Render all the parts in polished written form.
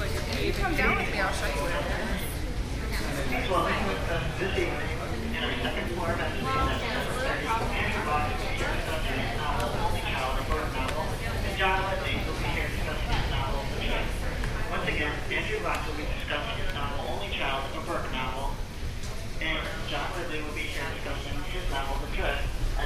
If you come down with me, I'll show you where it is. Well, this evening, in our second floor mezzanine, Andrew Ross will be here discussing his novel, Only Child, a Burke novel, and John Ledley will be here discussing his novel, The Trick. Once again, Andrew Ross will be discussing his novel, Only Child, a Burke novel, and John Ledley will be here discussing his novel, The Trick.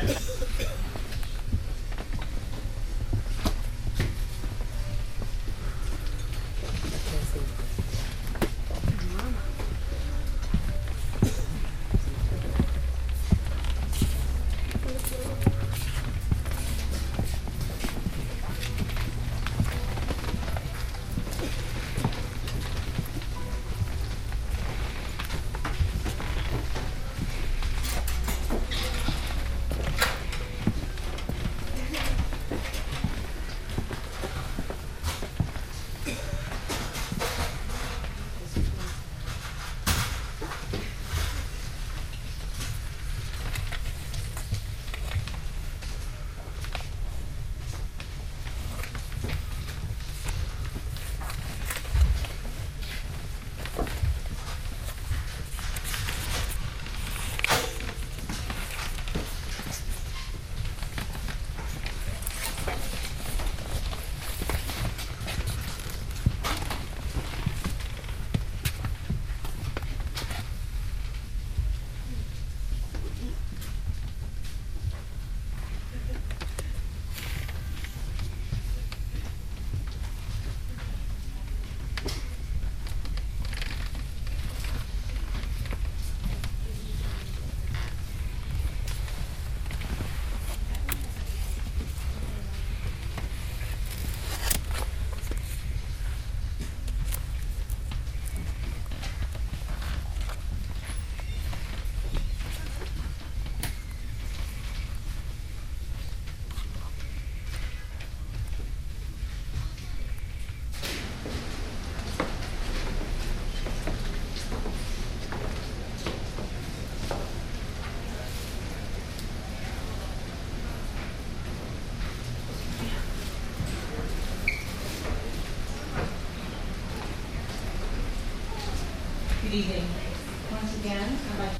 Good evening. Once again, I'd like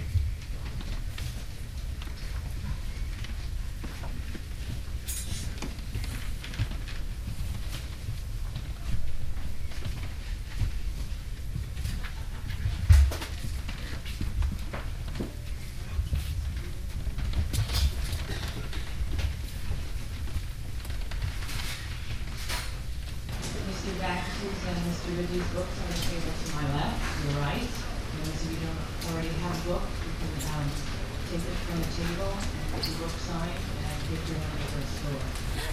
Mr. Baxter's and Mr. Ridley's books on the table to my left, your right. And if you don't already have a book, you can take it from the table and get your book signed and give your one to the store.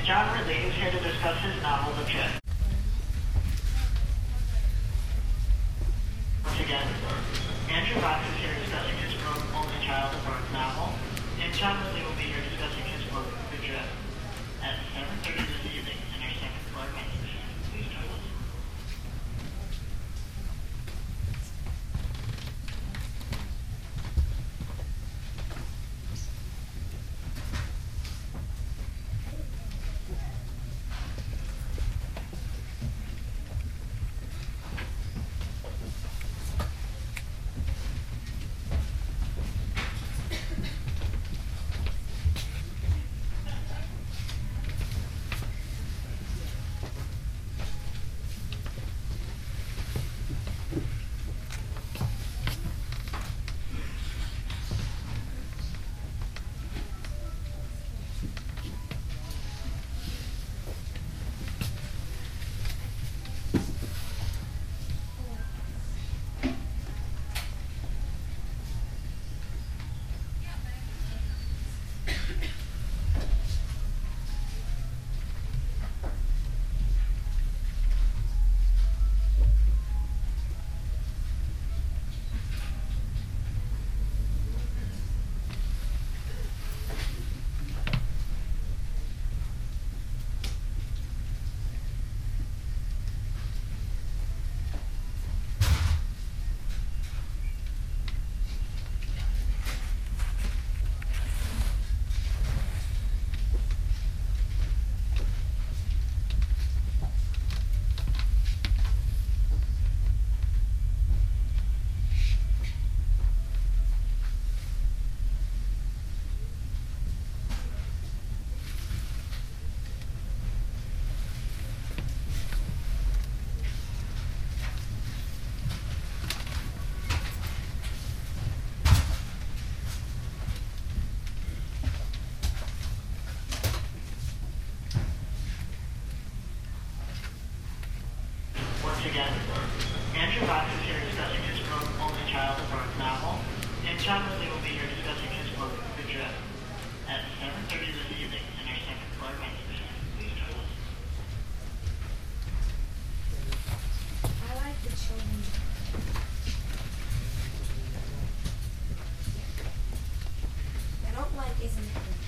John Ridley is here to discuss his novel, The Drift. Once again, Andrew Box is here discussing his book, Only Child of Birth novel, and John Ridley will be here discussing his book, The Drift, at 7:30 this evening in our second floor writing session. Please join us. Once again, Andrew Box is here discussing his book, Only Child of Birth novel, and John Ridley will be here discussing his book, The Drift, at 7:30 this evening in our second floor writing session. Please join us. I like the children. I don't like Isn't It Good?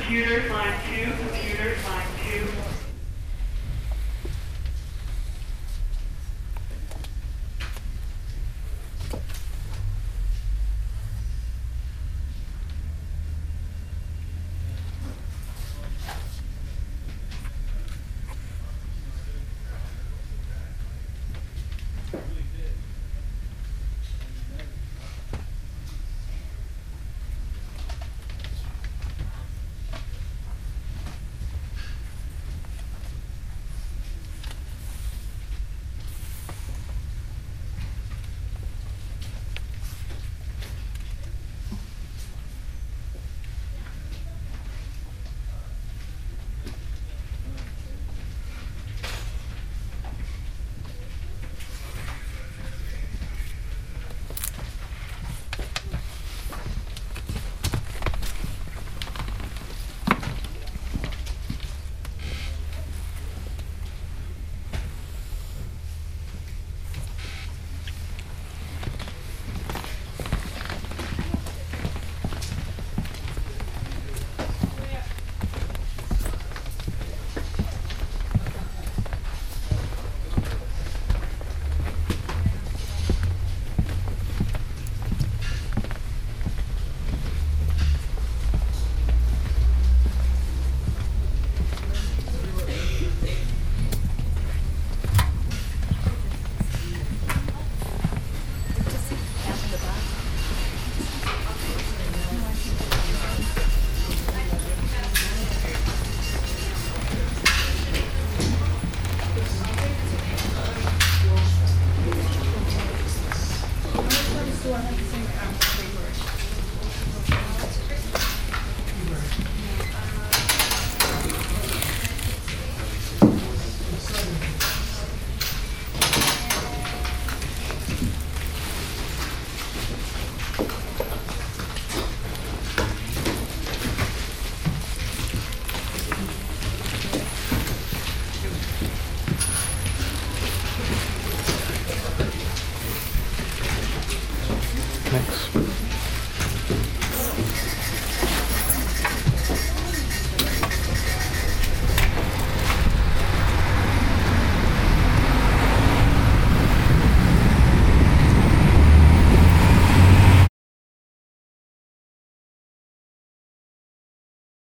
Computers line 2, computers line 2.